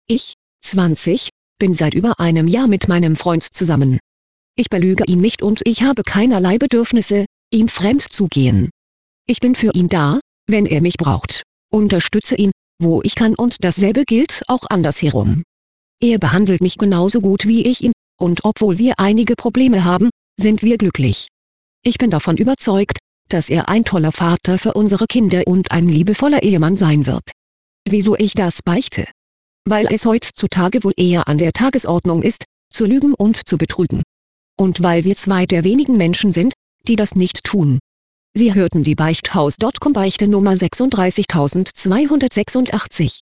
Ich, 20, bin seit über einem Jahr mit meinem Freund zusammen. Ich belüge ihn nicht und ich habe keinerlei Bedürfnisse, ihm fremd zu gehen. Ich bin für ihn da, wenn er mich braucht, unterstütze ihn, wo ich kann und dasselbe gilt auch andersherum. Er behandelt mich genauso gut wie ich ihn, und obwohl wir einige Probleme haben, sind wir glücklich. Ich bin davon überzeugt, dass er ein toller Vater für unsere Kinder und ein liebevoller Ehemann sein wird. Wieso ich das beichte? Weil es heutzutage wohl eher an der Tagesordnung ist, zu lügen und zu betrügen. Und weil wir zwei der wenigen Menschen sind, die das nicht tun. Sie hörten die Beichthaus.com Beichte Nummer 36286.